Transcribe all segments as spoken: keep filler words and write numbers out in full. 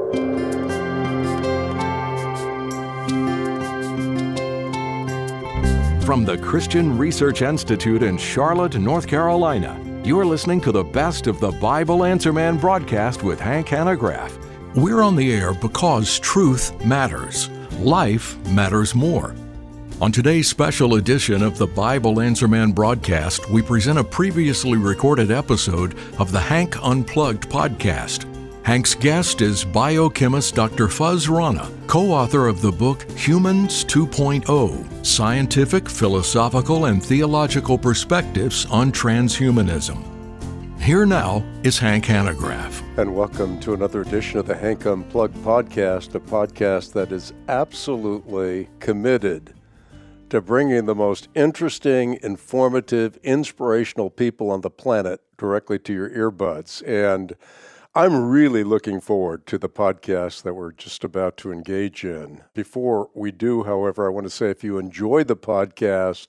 From the Christian Research Institute in Charlotte, North Carolina, you're listening to the best of the Bible Answer Man broadcast with Hank Hanegraaff. We're on the air because truth matters. Life matters more. On today's special edition of the Bible Answer Man broadcast, we present a previously recorded episode of the Hank Unplugged podcast. Hank's guest is biochemist Doctor Fuz Rana, co-author of the book Humans two point oh, Scientific, Philosophical, and Theological Perspectives on Transhumanism. Here now is Hank Hanegraaff. And welcome to another edition of the Hank Unplugged podcast, a podcast that is absolutely committed to bringing the most interesting, informative, inspirational people on the planet directly to your earbuds. And I'm really looking forward to the podcast that we're just about to engage in. Before we do, however, I want to say if you enjoy the podcast,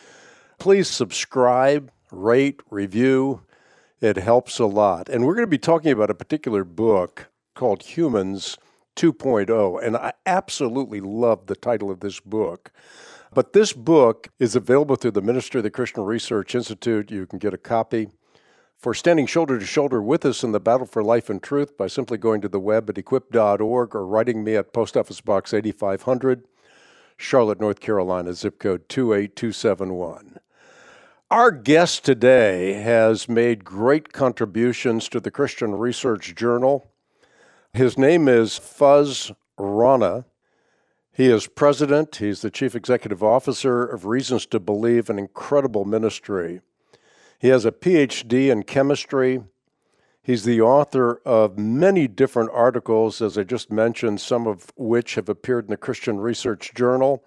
please subscribe, rate, review. It helps a lot. And we're going to be talking about a particular book called Humans two point oh, and I absolutely love the title of this book. But this book is available through the Ministry of the Christian Research Institute. You can get a copy for standing shoulder to shoulder with us in the battle for life and truth by simply going to the web at equip dot org or writing me at Post Office Box eighty-five hundred, Charlotte, North Carolina, zip code two eight two seven one. Our guest today has made great contributions to the Christian Research Journal. His name is Fuz Rana. He is president. He's the chief executive officer of Reasons to Believe, an incredible ministry. He has a P H D in chemistry. He's the author of many different articles, as I just mentioned, some of which have appeared in the Christian Research Journal.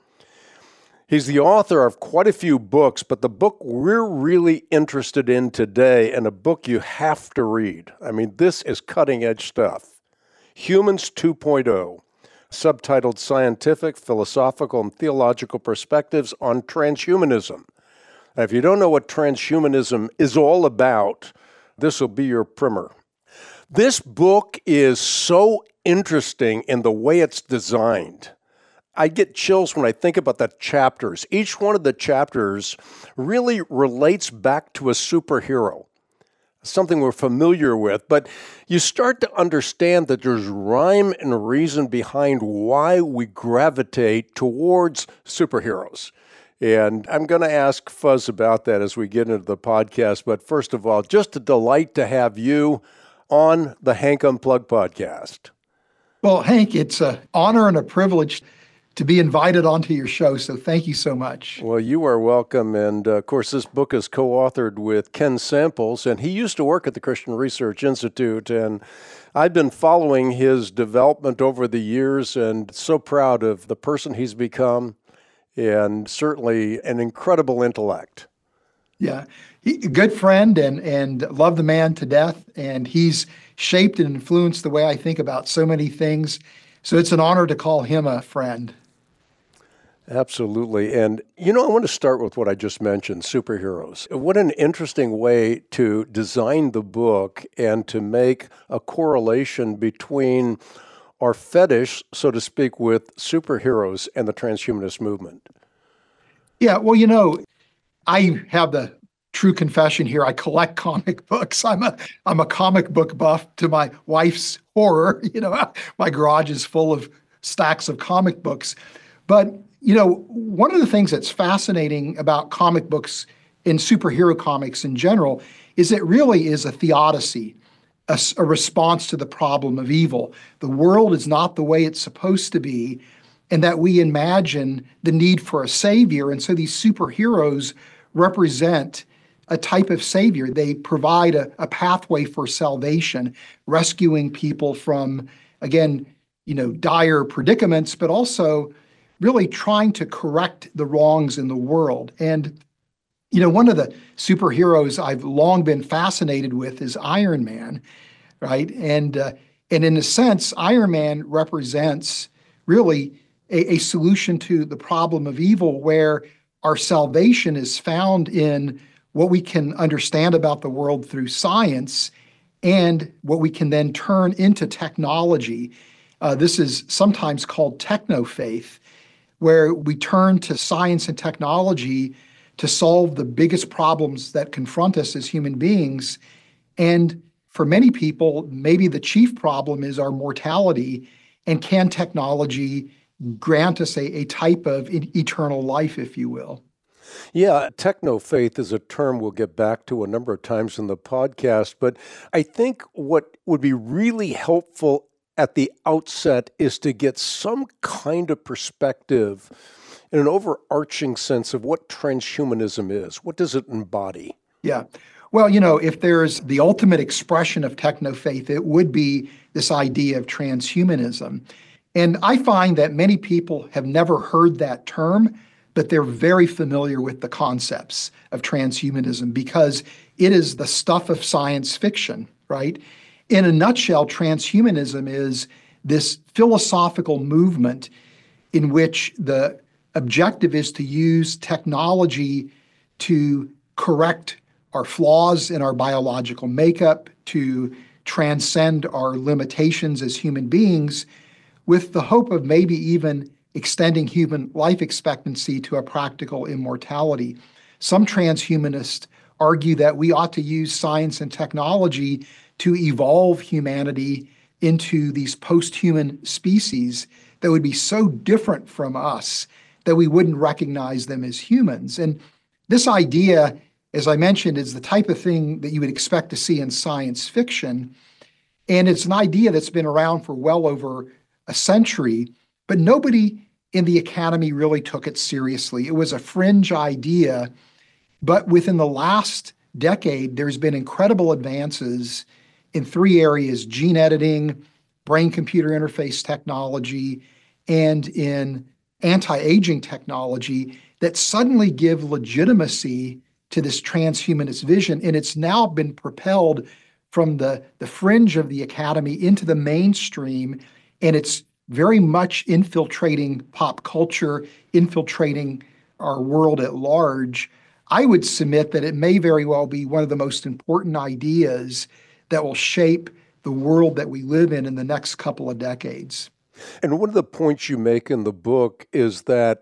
He's the author of quite a few books, but the book we're really interested in today, and a book you have to read, I mean, this is cutting-edge stuff, Humans two point oh, subtitled Scientific, Philosophical, and Theological Perspectives on Transhumanism. Now, if you don't know what transhumanism is all about, this will be your primer. This book is so interesting in the way it's designed. I get chills when I think about the chapters. Each one of the chapters really relates back to a superhero, something we're familiar with, but you start to understand that there's rhyme and reason behind why we gravitate towards superheroes. And I'm going to ask Fuz about that as we get into the podcast. But first of all, just a delight to have you on the Hank Unplugged podcast. Well, Hank, it's an honor and a privilege to be invited onto your show, so thank you so much. Well, you are welcome. And, uh, of course, this book is co-authored with Ken Samples, and he used to work at the Christian Research Institute, and I've been following his development over the years and so proud of the person he's become. And certainly an incredible intellect. Yeah, he, a good friend and and love the man to death. And he's shaped and influenced the way I think about so many things. So it's an honor to call him a friend. Absolutely. And, you know, I want to start with what I just mentioned, superheroes. What an interesting way to design the book and to make a correlation between our fetish, so to speak, with superheroes and the transhumanist movement. Yeah, well, you know, I have the true confession here. I collect comic books. I'm a I'm a comic book buff to my wife's horror. You know, my garage is full of stacks of comic books. But, you know, one of the things that's fascinating about comic books and superhero comics in general is it really is a theodicy. A, a response to the problem of evil. The world is not the way it's supposed to be, and that we imagine the need for a savior. And so these superheroes represent a type of savior. They provide a, a pathway for salvation, rescuing people from, again, you know, dire predicaments, but also really trying to correct the wrongs in the world. And you know, one of the superheroes I've long been fascinated with is Iron Man, right? And uh, and in a sense, Iron Man represents really a, a solution to the problem of evil, where our salvation is found in what we can understand about the world through science and what we can then turn into technology. Uh, this is sometimes called techno-faith, where we turn to science and technology to solve the biggest problems that confront us as human beings. And for many people, maybe the chief problem is our mortality. And can technology grant us a, a type of e- eternal life, if you will? Yeah, techno-faith is a term we'll get back to a number of times in the podcast, but I think what would be really helpful at the outset is to get some kind of perspective in an overarching sense of what transhumanism is. What does it embody? Yeah. Well, you know, if there's the ultimate expression of techno-faith, it would be this idea of transhumanism. And I find that many people have never heard that term, but they're very familiar with the concepts of transhumanism because it is the stuff of science fiction, right? In a nutshell, transhumanism is this philosophical movement in which the objective is to use technology to correct our flaws in our biological makeup, to transcend our limitations as human beings, with the hope of maybe even extending human life expectancy to a practical immortality. Some transhumanists argue that we ought to use science and technology to evolve humanity into these post-human species that would be so different from us that we wouldn't recognize them as humans. And this idea, as I mentioned, is the type of thing that you would expect to see in science fiction. And it's an idea that's been around for well over a century, but nobody in the academy really took it seriously. It was a fringe idea, but within the last decade, there's been incredible advances in three areas: gene editing, brain-computer interface technology, and in anti-aging technology that suddenly give legitimacy to this transhumanist vision. And it's now been propelled from the, the fringe of the academy into the mainstream, and it's very much infiltrating pop culture, infiltrating our world at large. I would submit that it may very well be one of the most important ideas that will shape the world that we live in in the next couple of decades. And one of the points you make in the book is that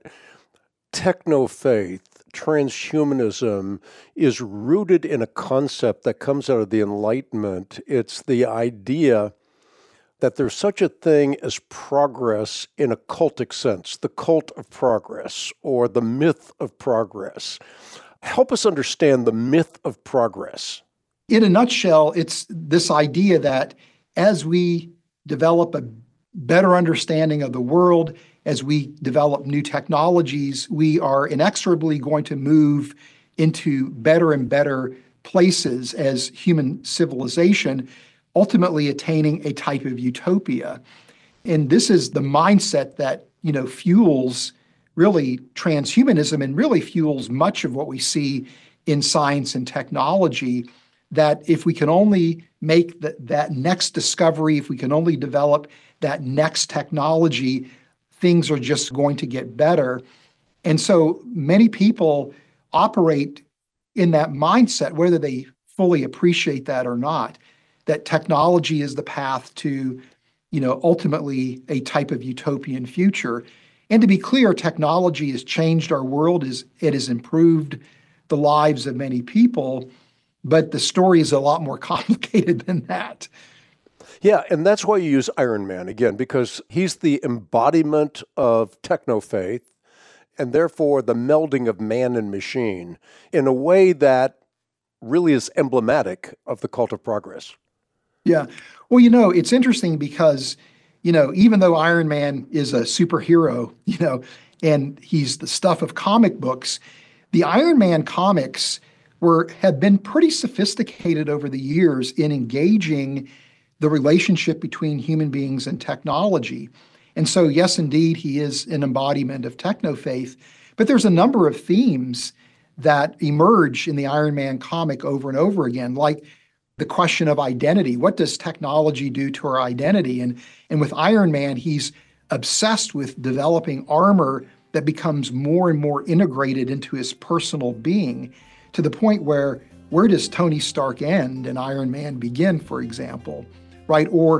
techno-faith, transhumanism, is rooted in a concept that comes out of the Enlightenment. It's the idea that there's such a thing as progress in a cultic sense, the cult of progress or the myth of progress. Help us understand the myth of progress. In a nutshell, it's this idea that as we develop a better understanding of the world, as we develop new technologies, we are inexorably going to move into better and better places as human civilization, ultimately attaining a type of utopia. And this is the mindset that, you know, fuels really transhumanism and really fuels much of what we see in science and technology, that if we can only make the, that next discovery, if we can only develop that next technology, things are just going to get better. And so many people operate in that mindset, whether they fully appreciate that or not, that technology is the path to, you know, ultimately a type of utopian future. And to be clear, technology has changed our world, is it has improved the lives of many people, but the story is a lot more complicated than that. Yeah, and that's why you use Iron Man, again, because he's the embodiment of techno-faith and therefore the melding of man and machine in a way that really is emblematic of the cult of progress. Yeah. Well, you know, it's interesting because, you know, even though Iron Man is a superhero, you know, and he's the stuff of comic books, the Iron Man comics were have been pretty sophisticated over the years in engaging the relationship between human beings and technology. And so, yes, indeed, he is an embodiment of techno-faith, but there's a number of themes that emerge in the Iron Man comic over and over again, like the question of identity. What does technology do to our identity? And, and with Iron Man, he's obsessed with developing armor that becomes more and more integrated into his personal being, to the point where, where does Tony Stark end and Iron Man begin, for example, right? Or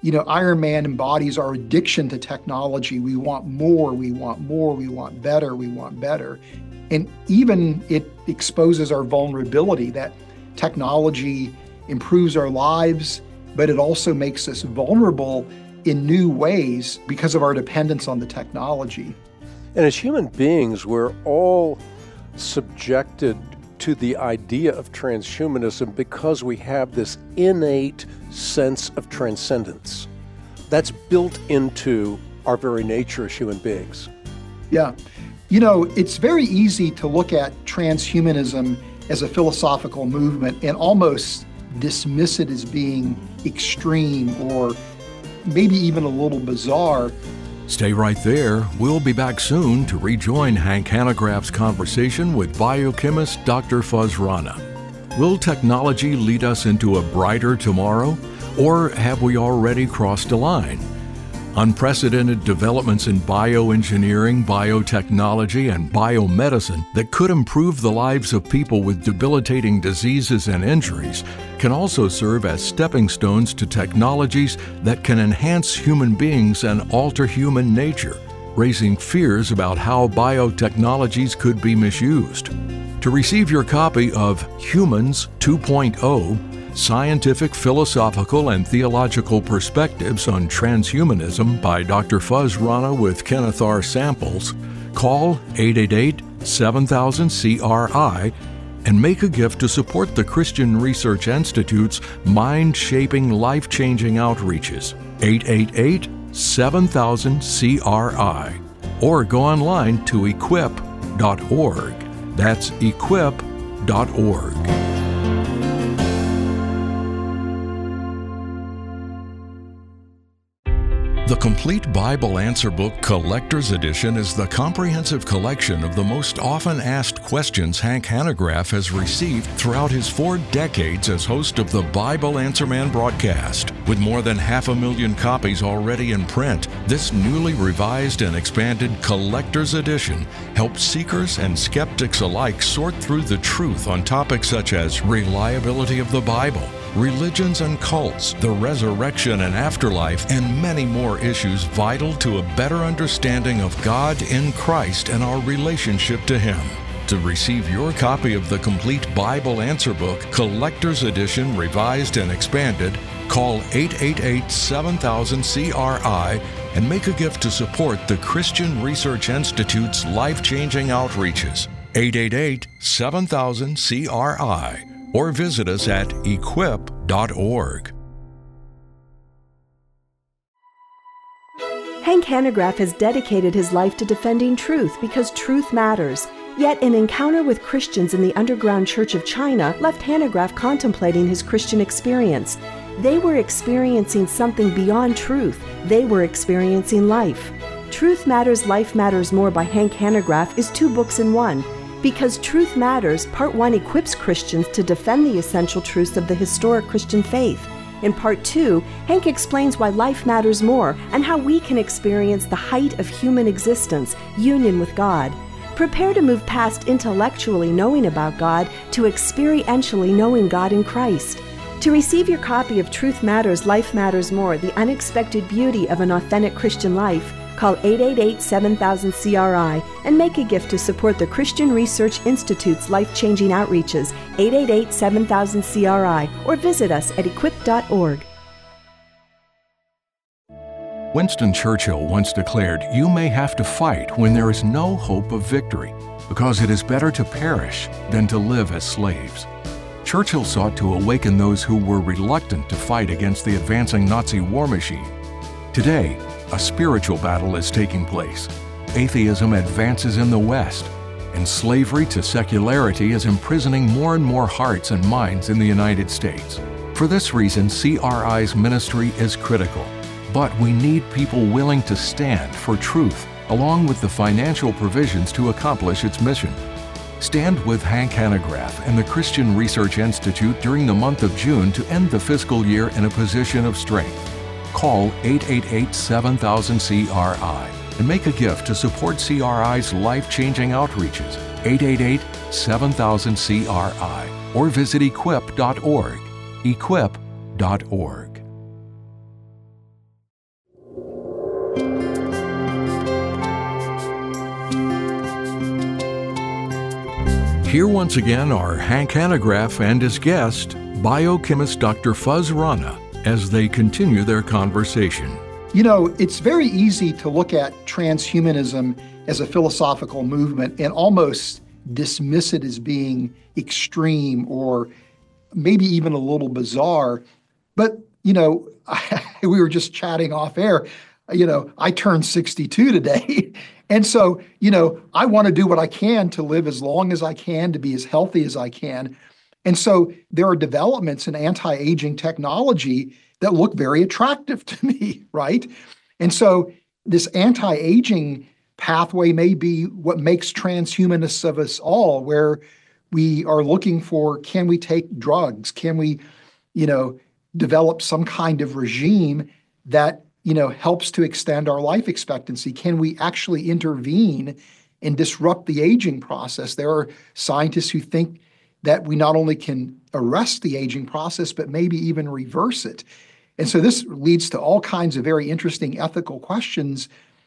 you know, Iron Man embodies our addiction to technology. We want more, we want more, we want better, we want better. And even it exposes our vulnerability that technology improves our lives, but it also makes us vulnerable in new ways because of our dependence on the technology. And as human beings, we're all subjected to the idea of transhumanism because we have this innate sense of transcendence that's built into our very nature as human beings. Yeah. You know, it's very easy to look at transhumanism as a philosophical movement and almost dismiss it as being extreme or maybe even a little bizarre. Stay right there. We'll be back soon to rejoin Hank Hanegraaff's conversation with biochemist Doctor Fuz Rana. Will technology lead us into a brighter tomorrow, or have we already crossed a line? Unprecedented developments in bioengineering, biotechnology, and biomedicine that could improve the lives of people with debilitating diseases and injuries can also serve as stepping stones to technologies that can enhance human beings and alter human nature, raising fears about how biotechnologies could be misused. To receive your copy of Humans two point oh, Scientific, Philosophical, and Theological Perspectives on Transhumanism by Doctor Fuz Rana with Kenneth R. Samples, call eight eight eight, seven thousand, C R I and make a gift to support the Christian Research Institute's mind-shaping, life-changing outreaches, eight eight eight, seven thousand, C R I, or go online to equip dot org. That's equip dot org. The Complete Bible Answer Book Collector's Edition is the comprehensive collection of the most often asked questions Hank Hanegraaff has received throughout his four decades as host of the Bible Answer Man broadcast. With more than half a million copies already in print, this newly revised and expanded Collector's Edition helps seekers and skeptics alike sort through the truth on topics such as reliability of the Bible, religions and cults, the resurrection and afterlife, and many more issues vital to a better understanding of God in Christ and our relationship to Him. To receive your copy of the Complete Bible Answer Book, Collector's Edition, Revised and Expanded, call eight eight eight, seven thousand, C R I and make a gift to support the Christian Research Institute's life-changing outreaches, eight eight eight, seven thousand, C R I. Or visit us at equip dot org. Hank Hanegraaff has dedicated his life to defending truth because truth matters. Yet an encounter with Christians in the underground Church of China left Hanegraaff contemplating his Christian experience. They were experiencing something beyond truth. They were experiencing life. Truth Matters, Life Matters More by Hank Hanegraaff is two books in one. Because Truth Matters, Part one equips Christians to defend the essential truths of the historic Christian faith. In Part two, Hank explains why life matters more and how we can experience the height of human existence, union with God. Prepare to move past intellectually knowing about God to experientially knowing God in Christ. To receive your copy of Truth Matters, Life Matters More, The Unexpected Beauty of an Authentic Christian Life, call eight eight eight, seven thousand, C R I and make a gift to support the Christian Research Institute's life-changing outreaches, eight eight eight, seven thousand, C R I, or visit us at equip dot org. Winston Churchill once declared, "You may have to fight when there is no hope of victory, because it is better to perish than to live as slaves." Churchill sought to awaken those who were reluctant to fight against the advancing Nazi war machine. Today, a spiritual battle is taking place. Atheism advances in the West, and slavery to secularity is imprisoning more and more hearts and minds in the United States. For this reason, C R I's ministry is critical, but we need people willing to stand for truth, along with the financial provisions to accomplish its mission. Stand with Hank Hanegraaff and the Christian Research Institute during the month of June to end the fiscal year in a position of strength. Call eight eight eight, seven thousand, C R I and make a gift to support C R I's life-changing outreaches, eight eight eight, seven thousand, C R I, or visit equip dot org, equip dot org. Here once again are Hank Hanegraaff and his guest, biochemist Doctor Fuz Rana, as they continue their conversation. You know, it's very easy to look at transhumanism as a philosophical movement and almost dismiss it as being extreme or maybe even a little bizarre. But, you know, we were just chatting off air. You know, I turned sixty-two today. And so, you know, I want to do what I can to live as long as I can, to be as healthy as I can. And so there are developments in anti-aging technology that look very attractive to me, right? And so this anti-aging pathway may be what makes transhumanists of us all, where we are looking for, can we take drugs? Can we, you know, develop some kind of regime that, you know, helps to extend our life expectancy? Can we actually intervene and disrupt the aging process? There are scientists who think that we not only can arrest the aging process, but maybe even reverse it. And so this leads to all kinds of very interesting ethical questions.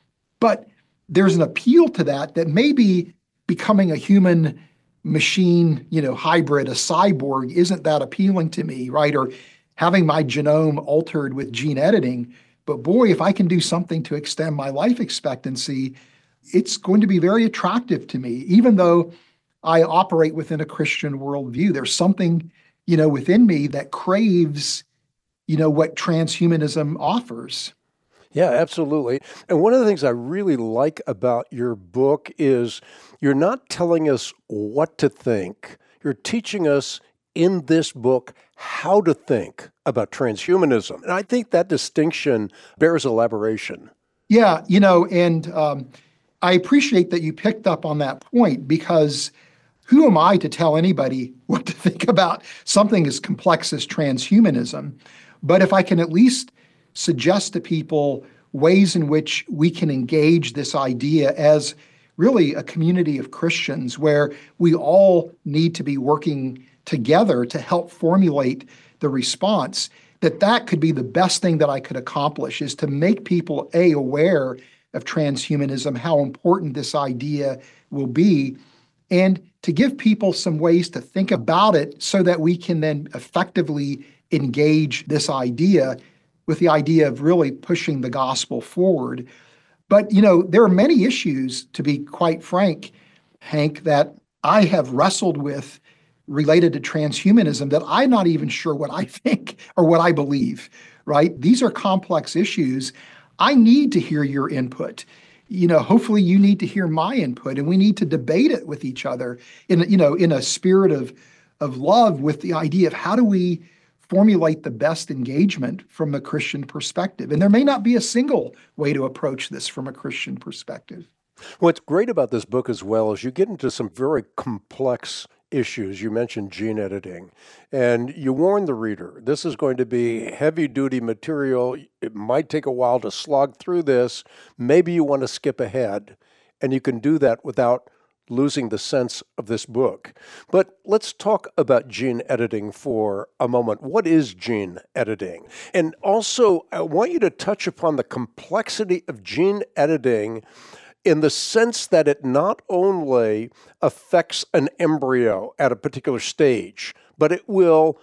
But there's an appeal to that that maybe becoming a human machine, you know, hybrid, a cyborg, isn't that appealing to me, right? Or having my genome altered with gene editing. But boy, if I can do something to extend my life expectancy, it's going to be very attractive to me, even though I operate within a Christian worldview. There's something, you know, within me that craves, you know, what transhumanism offers. Yeah, absolutely. And one of the things I really like about your book is you're not telling us what to think. You're teaching us in this book how to think about transhumanism. And I think that distinction bears elaboration. Yeah, you know, and um, I appreciate that you picked up on that point, because who am I to tell anybody what to think about something as complex as transhumanism? But if I can at least suggest to people ways in which we can engage this idea as really a community of Christians, where we all need to be working together to help formulate the response, that that could be the best thing that I could accomplish, is to make people, A, aware of transhumanism, how important this idea will be, and to give people some ways to think about it so that we can then effectively engage this idea with the idea of really pushing the gospel forward. But, you know, there are many issues, to be quite frank, Hank, that I have wrestled with related to transhumanism that I'm not even sure what I think or what I believe, right? These are complex issues. I need to hear your input. You know, hopefully you need to hear my input, and we need to debate it with each other in, you know, in a spirit of, of love, with the idea of how do we formulate the best engagement from a Christian perspective. And there may not be a single way to approach this from a Christian perspective. What's great about this book as well is you get into some very complex issues. You mentioned gene editing, and you warn the reader, this is going to be heavy-duty material. It might take a while to slog through this. Maybe you want to skip ahead, and you can do that without losing the sense of this book. But let's talk about gene editing for a moment. What is gene editing? And also, I want you to touch upon the complexity of gene editing in the sense that it not only affects an embryo at a particular stage, but it will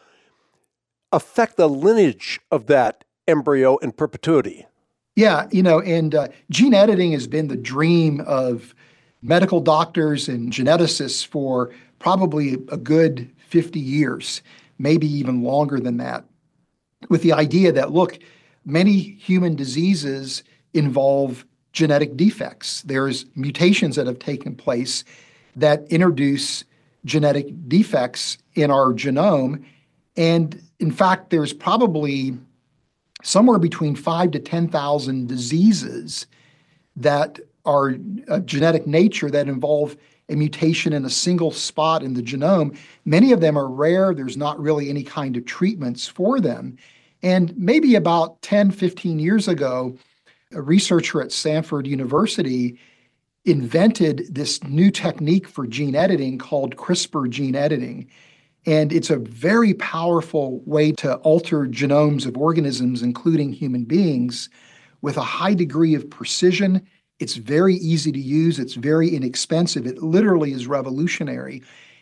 affect the lineage of that embryo in perpetuity. Yeah, you know, and uh, gene editing has been the dream of medical doctors and geneticists for probably a good fifty years, maybe even longer than that, with the idea that, look, many human diseases involve genetic defects. There's mutations that have taken place that introduce genetic defects in our genome. And in fact, there's probably somewhere between five to ten thousand diseases that are of genetic nature that involve a mutation in a single spot in the genome. Many of them are rare. There's not really any kind of treatments for them. And maybe about ten, fifteen years ago, a researcher at Stanford University invented this new technique for gene editing called CRISPR gene editing. And it's a very powerful way to alter genomes of organisms, including human beings, with a high degree of precision. It's very easy to use. It's very inexpensive. It literally is revolutionary.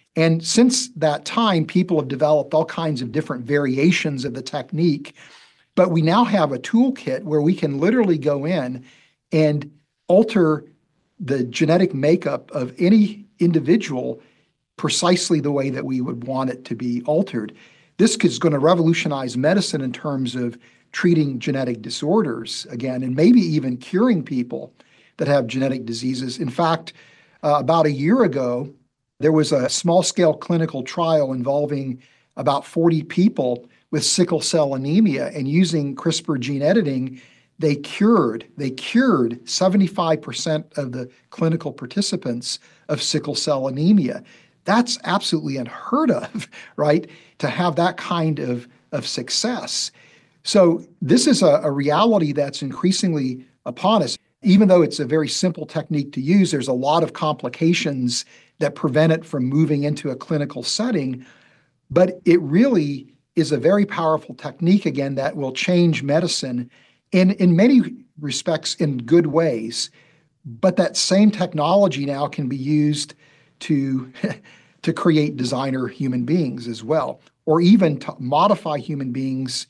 And since that time, people have developed all kinds of different variations of the technique. But we now have a toolkit where we can literally go in and alter the genetic makeup of any individual precisely the way that we would want it to be altered. This is going to revolutionize medicine in terms of treating genetic disorders again, and maybe even curing people that have genetic diseases. In fact, uh, about a year ago, there was a small-scale clinical trial involving about forty people with sickle cell anemia, and using CRISPR gene editing, they cured, they cured seventy-five percent of the clinical participants of sickle cell anemia. That's absolutely unheard of, right? To have that kind of, of success. So this is a, a reality that's increasingly upon us. Even though it's a very simple technique to use, there's a lot of complications that prevent it from moving into a clinical setting. But it really is a very powerful technique, again, that will change medicine in, in many respects in good ways. But that same technology now can be used to, to create designer human beings as well, or even to modify human beings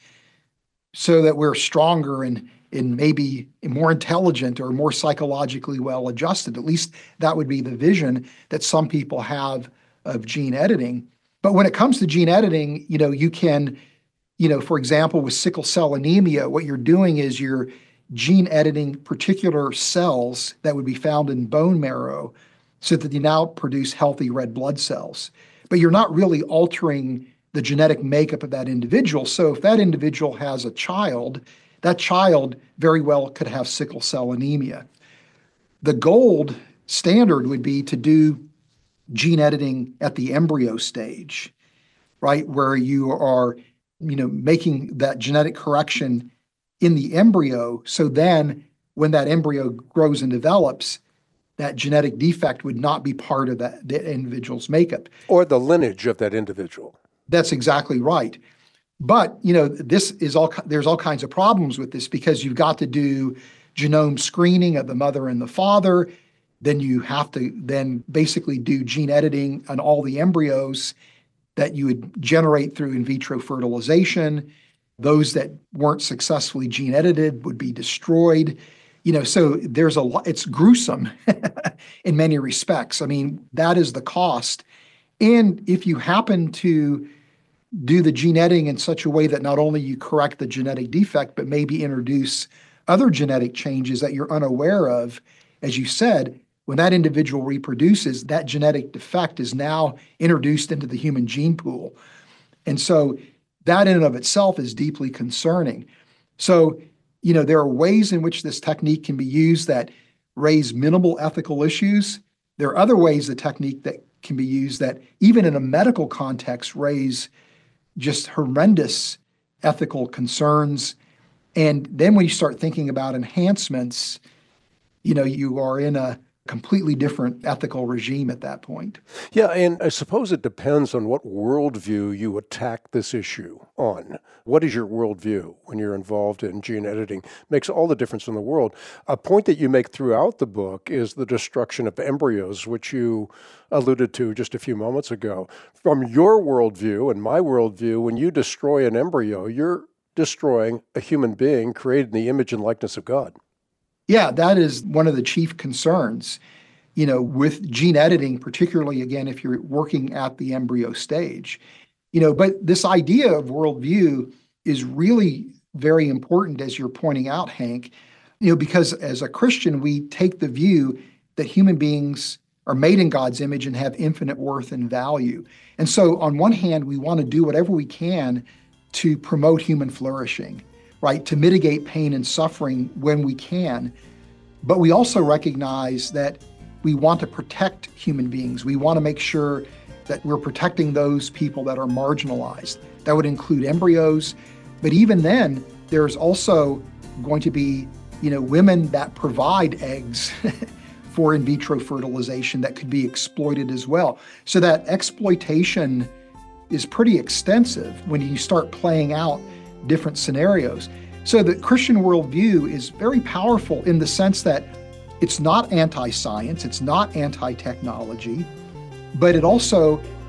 so that we're stronger and, and maybe more intelligent or more psychologically well-adjusted. At least that would be the vision that some people have of gene editing. But when it comes to gene editing, you know, you can, you know, for example, with sickle cell anemia, what you're doing is you're gene editing particular cells that would be found in bone marrow so that they now produce healthy red blood cells. But you're not really altering the genetic makeup of that individual. So if that individual has a child, that child very well could have sickle cell anemia. The gold standard would be to do gene editing at the embryo stage, right? Where you are, you know, making that genetic correction in the embryo. So then when that embryo grows and develops, that genetic defect would not be part of that the individual's makeup. Or the lineage of that individual. That's exactly right. But, you know, this is all, there's all kinds of problems with this because you've got to do genome screening of the mother and the father. Then you have to then basically do gene editing on all the embryos that you would generate through in vitro fertilization. Those that weren't successfully gene edited would be destroyed. You know, so there's a lot, it's gruesome in many respects. I mean, that is the cost. And if you happen to do the gene editing in such a way that not only you correct the genetic defect, but maybe introduce other genetic changes that you're unaware of, as you said, when that individual reproduces, that genetic defect is now introduced into the human gene pool. And so that in and of itself is deeply concerning. So, you know, there are ways in which this technique can be used that raise minimal ethical issues. There are other ways the technique that can be used that even in a medical context raise just horrendous ethical concerns. And then when you start thinking about enhancements, you know, you are in a completely different ethical regime at that point. Yeah, and I suppose it depends on what worldview you attack this issue on. What is your worldview when you're involved in gene editing? Makes all the difference in the world. A point that you make throughout the book is the destruction of embryos, which you alluded to just a few moments ago. From your worldview and my worldview, when you destroy an embryo, you're destroying a human being created in the image and likeness of God. Yeah, that is one of the chief concerns, you know, with gene editing, particularly, again, if you're working at the embryo stage. You know, but this idea of worldview is really very important, as you're pointing out, Hank, you know, because as a Christian, we take the view that human beings are made in God's image and have infinite worth and value. And so on one hand, we want to do whatever we can to promote human flourishing, right, to mitigate pain and suffering when we can. But we also recognize that we want to protect human beings. We want to make sure that we're protecting those people that are marginalized. That would include embryos. But even then, there's also going to be, you know, women that provide eggs for in vitro fertilization that could be exploited as well. So that exploitation is pretty extensive when you start playing out different scenarios. So the Christian worldview is very powerful in the sense that it's not anti-science, it's not anti-technology, but it also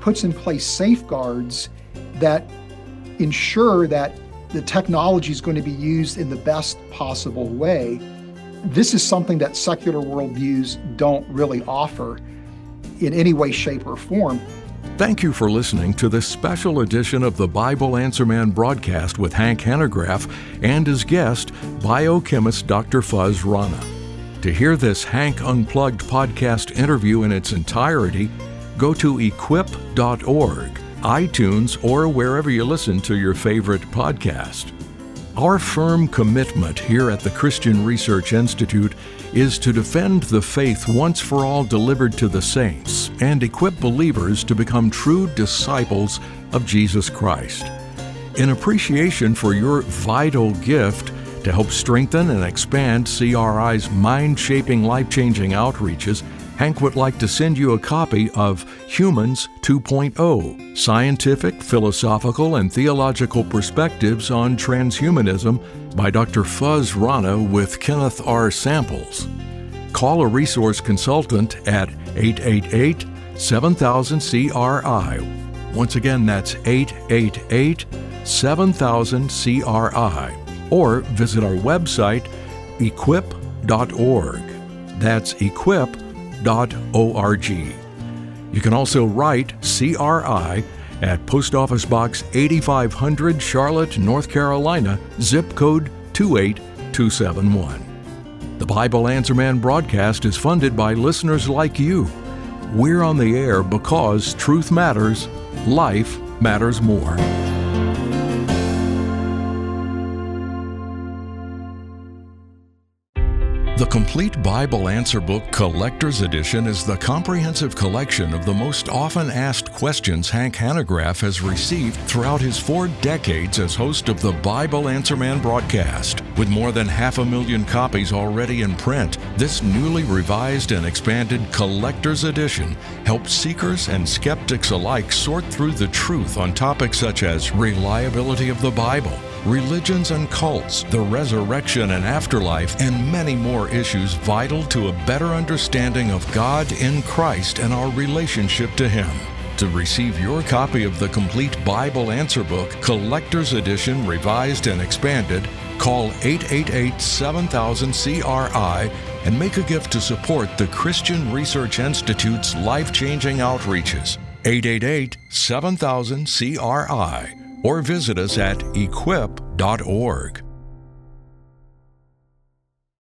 puts in place safeguards that ensure that the technology is going to be used in the best possible way. This is something that secular worldviews don't really offer in any way, shape, or form. Thank you for listening to this special edition of the Bible Answer Man broadcast with Hank Hanegraaff and his guest, biochemist Doctor Fuz Rana. To hear this Hank Unplugged podcast interview in its entirety, go to equip dot org, iTunes, or wherever you listen to your favorite podcast. Our firm commitment here at the Christian Research Institute is to defend the faith once for all delivered to the saints and equip believers to become true disciples of Jesus Christ. In appreciation for your vital gift to help strengthen and expand C R I's mind-shaping, life-changing outreaches, Hank would like to send you a copy of Humans two point oh, Scientific, Philosophical, and Theological Perspectives on Transhumanism by Doctor Fuz Rana with Kenneth R. Samples. Call a resource consultant at eight eight eight, seven thousand, C R I. Once again, that's eight eight eight, seven thousand, C R I. Or visit our website, equip dot org. That's equip dot org. You can also write C R I at Post Office Box eighty-five hundred, Charlotte, North Carolina, zip code two eight two seven one. The Bible Answer Man broadcast is funded by listeners like you. We're on the air because truth matters, life matters more. The Complete Bible Answer Book Collector's Edition is the comprehensive collection of the most often asked questions Hank Hanegraaff has received throughout his four decades as host of the Bible Answer Man broadcast. With more than half a million copies already in print, this newly revised and expanded Collector's Edition helps seekers and skeptics alike sort through the truth on topics such as reliability of the Bible, religions and cults, the resurrection and afterlife, and many more issues vital to a better understanding of God in Christ and our relationship to Him. To receive your copy of the Complete Bible Answer Book, Collector's Edition, Revised and Expanded, call eight eight eight, seven thousand, C R I and make a gift to support the Christian Research Institute's life-changing outreaches. eight eight eight, seven thousand, C R I. Or visit us at equip dot org.